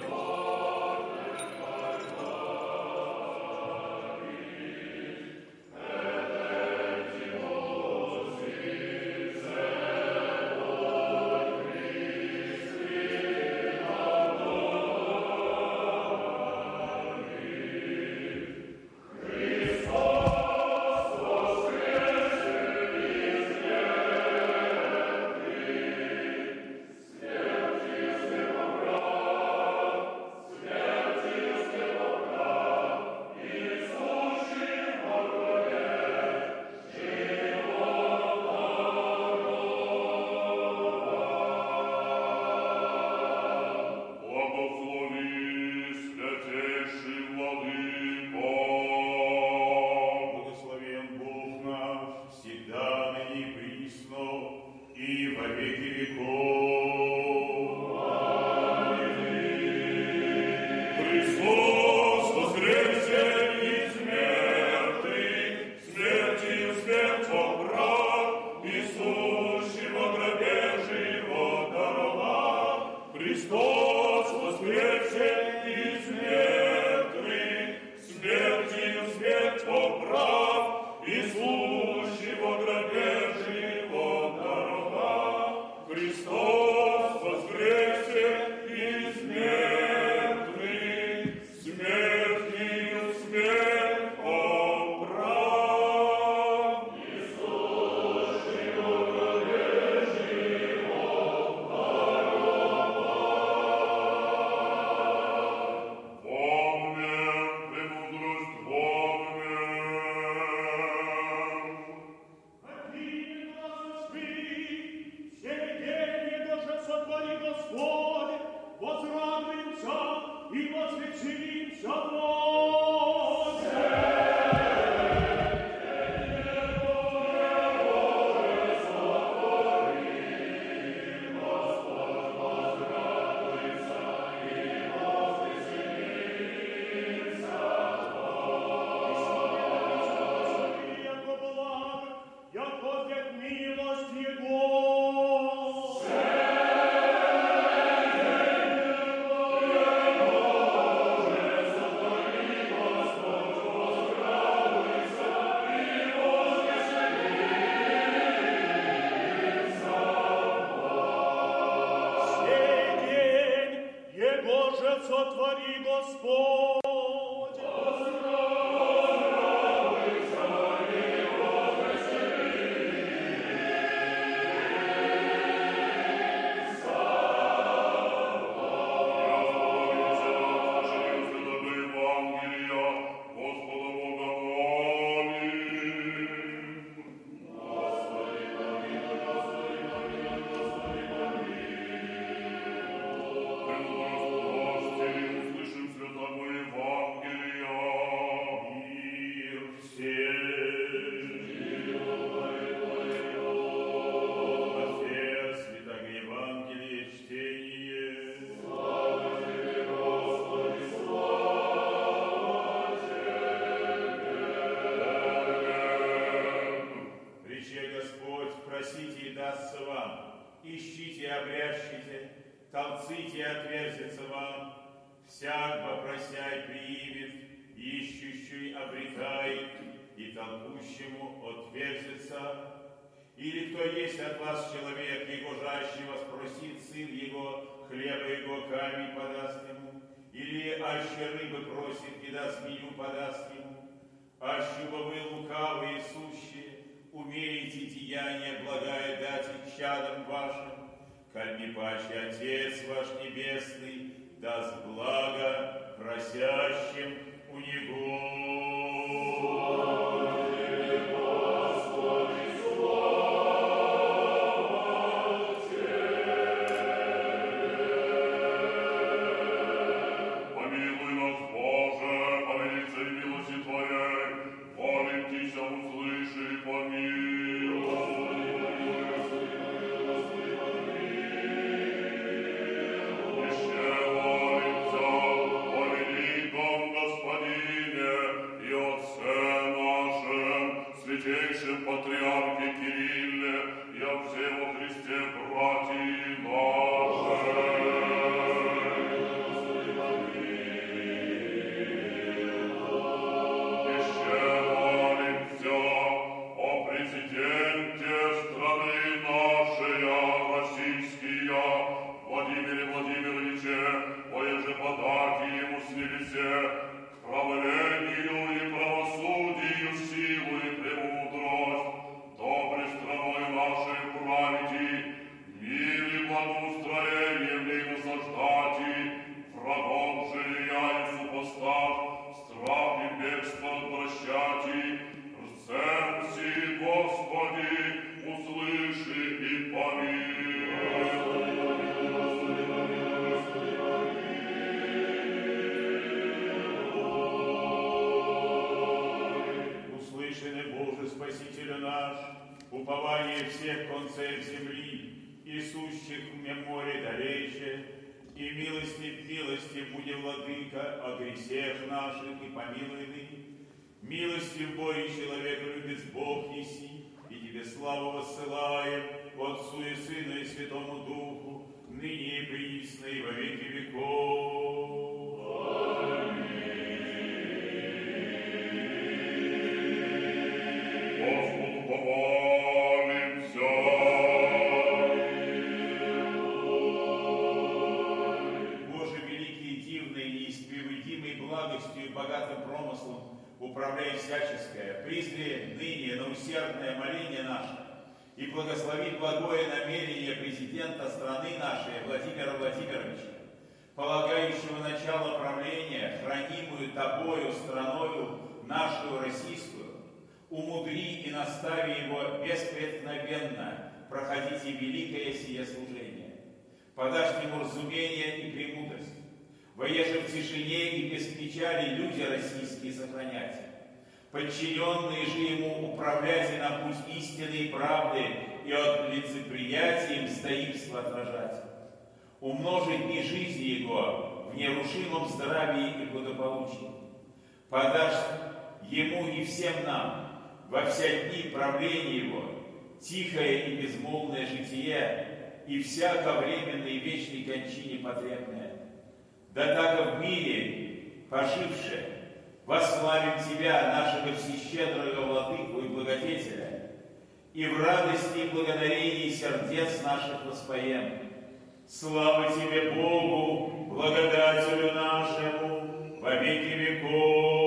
управляй всяческое, призри ныне на усердное моление наше и благослови благое намерение президента страны нашей Владимира Владимировича, полагающего начало правления, хранимую тобою страною нашу российскую, умудри и настави его беспреткновенно проходите великое сие служение. Подашь ему разумение и премудрость, воеже в тишине и без печали люди российские сохранять, подчиненные же ему управлять и на путь истины и правды и от лицеприятия им стоимства отражать. Умножить дни жизни его в нерушимом здравии и благополучии. Подашь ему и всем нам во все дни правления его тихое и безмолвное житие и всяко временной и вечной кончине потребное. Да так в мире, поживше, восславим Тебя, нашего всещедрого владыку и благодетеля, и в радости и благодарении сердец наших воспоем. Слава Тебе, Богу, благодателю нашему, во веки веков.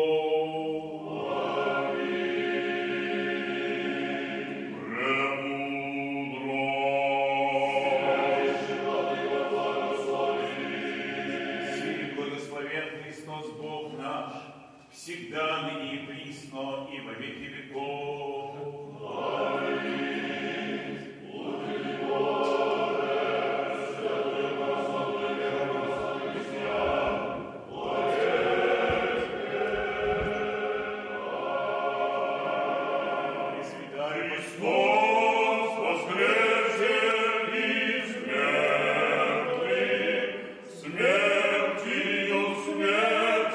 Всегда, ныне и присно, и во веки веков. Аминь. Благодари Боже, святый Господи, христиан, Пресвятая Христос, воскресе из мертвых, смертью смерть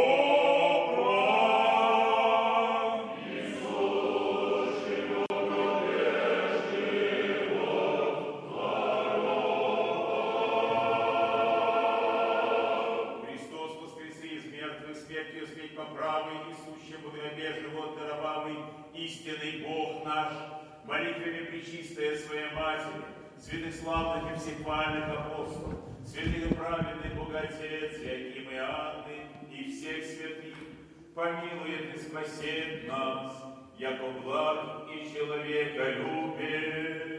истинный Бог наш, молитвами пречистая Своя Матери, святых славных и всехвальных апостолов, святых и праведных Богоотец, Иоаким и Анны, и всех святых, помилует и спасет нас, яко благ и человеколюбец.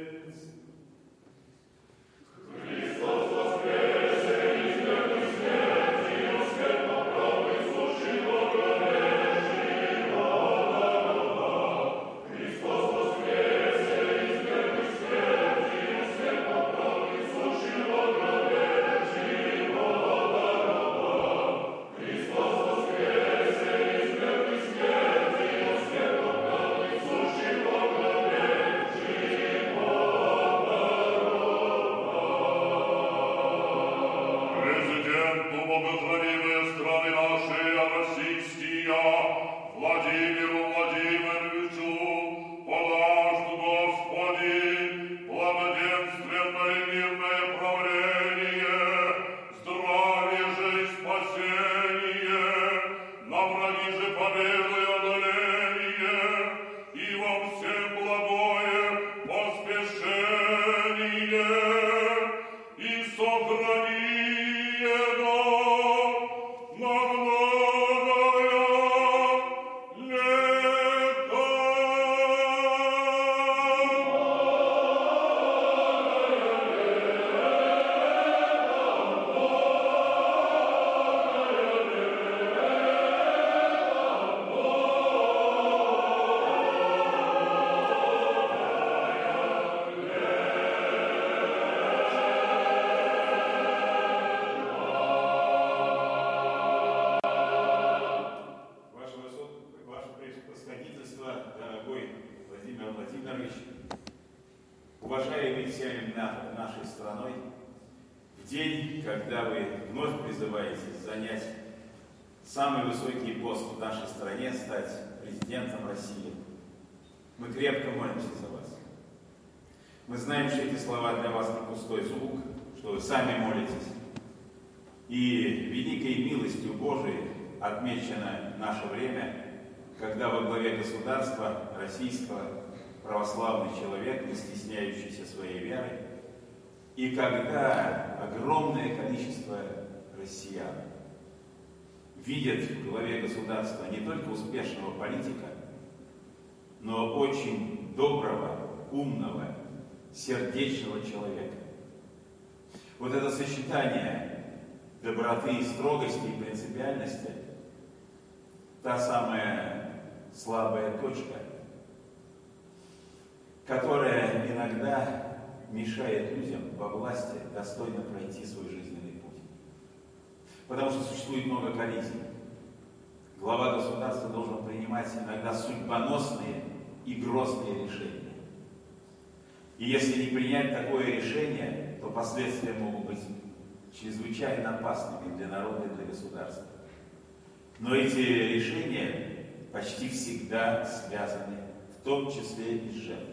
Христос воскресе из мертвых смерти, воскрес по правой служи благовещи Бога. Христос воскресе из мертвых смерти, воскрес по правой служи благовещи Бога. Христос воскресе из мертвых смерти, воскрес по правой служи благовещи Бога. Президенту боготворимые страны наши, а российские, Владимиру Владимировичу, подашь, Господи, благоденственное и мирное правление, здравие же и спасение, на враги же победу и одоление, и во всем благое поспешение, и сохрани его на многое лето. Ваше Высок- Ваше Превосходительство, дорогой Владимир Владимирович, уважаемый всеми на- нашей страной, в день, когда вы вновь призываетесь занять самый высокий пост в нашей стране, стать президентом России, мы крепко молимся за вас. Мы знаем, что эти слова для вас не пустой звук, что вы сами молитесь. И великой милостью Божией отмечено наше время, когда во главе государства российского православный человек, не стесняющийся своей веры, и когда огромное количество россиян видят в главе государства не только успешного политика, но очень доброго, умного, сердечного человека. Вот это сочетание доброты и строгости и принципиальности – та самая слабая точка, которая иногда мешает людям во власти достойно пройти свой жизненный путь. Потому что существует много коллизий. Глава государства должен принимать иногда судьбоносные и грозные решения. И если не принять такое решение, то последствия могут быть чрезвычайно опасными для народа и для государства. Но эти решения почти всегда связаны, в том числе и с жертвой.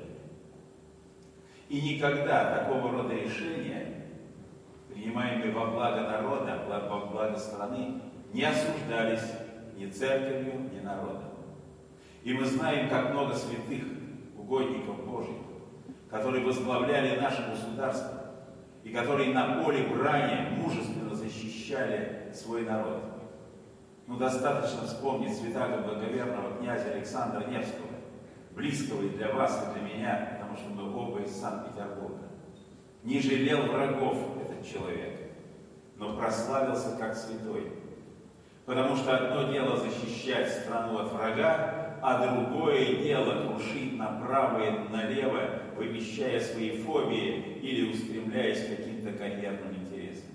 И никогда такого рода решения, принимаемые во благо народа, во благо страны, не осуждались ни церковью, ни народом. И мы знаем, как много святых, угодников Божьих, которые возглавляли наше государство и которые на поле брани мужественно защищали свой народ. Ну, достаточно вспомнить святаго благоверного князя Александра Невского, близкого и для вас, и для меня, потому что мы оба из Санкт-Петербурга. Не жалел врагов этот человек, но прославился как святой. Потому что одно дело защищать страну от врага, а другое дело крушить направо и налево, вымещая свои фобии или устремляясь к каким-то карьерным интересам.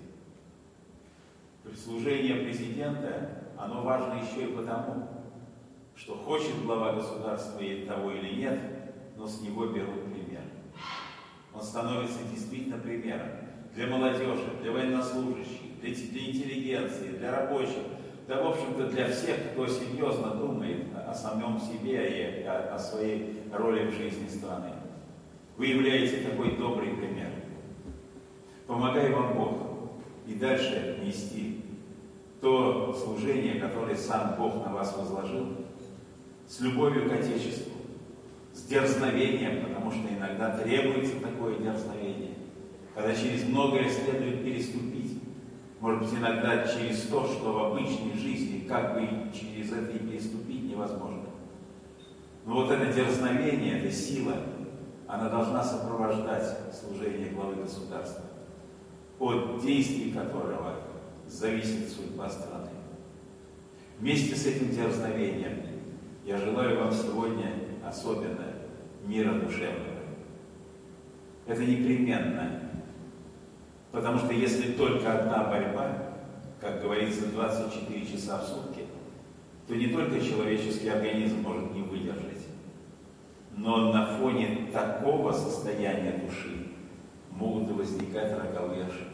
Служение президента, оно важно еще и потому, что хочет глава государства и того или нет, но с него берут пример. Он становится действительно примером для молодежи, для военнослужащих, для, для интеллигенции, для рабочих, да, в общем-то, для всех, кто серьезно думает о самом себе и о, о своей роли в жизни страны. Вы являетесь такой добрый пример. Помогай вам Бог и дальше нести то служение, которое сам Бог на вас возложил, с любовью к Отечеству, с дерзновением, потому что иногда требуется такое дерзновение, когда через многое следует переступить. Может быть, иногда через то, что в обычной жизни как бы через это и переступить невозможно. Но вот это дерзновение, эта сила, она должна сопровождать служение главы государства, от действий которого зависит судьба страны. Вместе с этим дерзновением я желаю вам сегодня особенно мира душевного. Это непременно. Потому что если только одна борьба, как говорится, двадцать четыре часа в сутки, то не только человеческий организм может не выдержать, но на фоне такого состояния души могут и возникать роковые ошибки.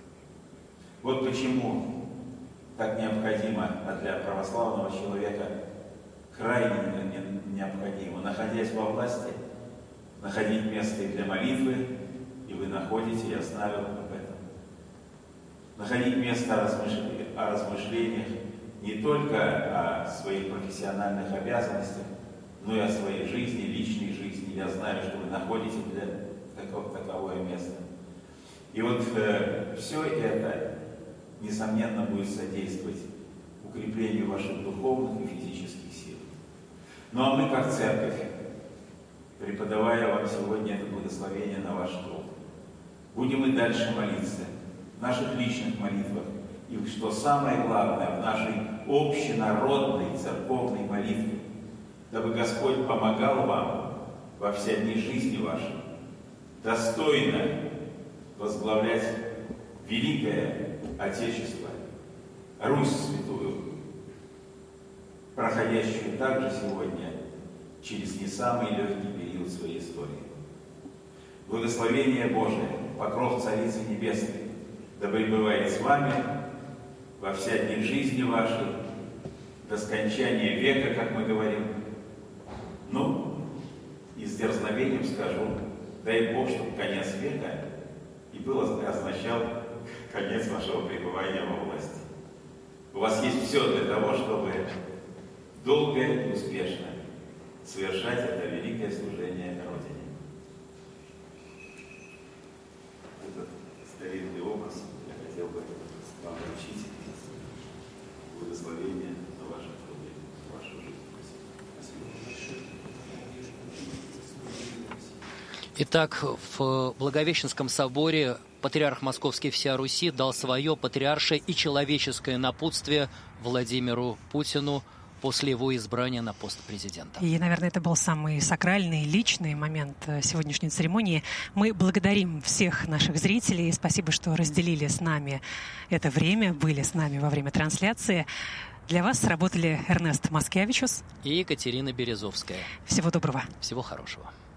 Вот почему так необходимо, а для православного человека крайне необходимо, находясь во власти, находить место и для молитвы, и вы находите, я знаю об этом. Находить место о размышлениях не только о своих профессиональных обязанностях, но и о своей жизни, личной жизни. Я знаю, что вы находите для такого, таковое место. И вот э, все это, несомненно, будет содействовать укреплению ваших духовных и физических сил. Ну а мы, как церковь, преподавая вам сегодня это благословение на ваш труд, будем и дальше молиться в наших личных молитвах, и что самое главное, в нашей общенародной церковной молитве, дабы Господь помогал вам во все дни жизни вашей достойно возглавлять великое Отечество, Русь святую, проходящую также сегодня через не самый легкий период своей истории. Благословение Божие, покров Царицы Небесной, да пребывает с вами во все дни жизни вашей, до скончания века, как мы говорим. Ну, и с дерзновением скажу, дай Бог, чтобы конец века и было означал конец вашего пребывания во власти. У вас есть все для того, чтобы долго и успешно совершать это великое служение Родине. Этот старинный образ я хотел бы вам вручить. благословения на вашем труде, на вашу жизнь. Спасибо. Итак, в Благовещенском соборе патриарх Московский всея Руси дал свое патриаршее и человеческое напутствие Владимиру Путину после его избрания на пост президента. И, наверное, это был самый сакральный, личный момент сегодняшней церемонии. Мы благодарим всех наших зрителей. Спасибо, что разделили с нами это время, были с нами во время трансляции. Для вас работали Эрнест Маскевичус и Екатерина Березовская. Всего доброго. Всего хорошего.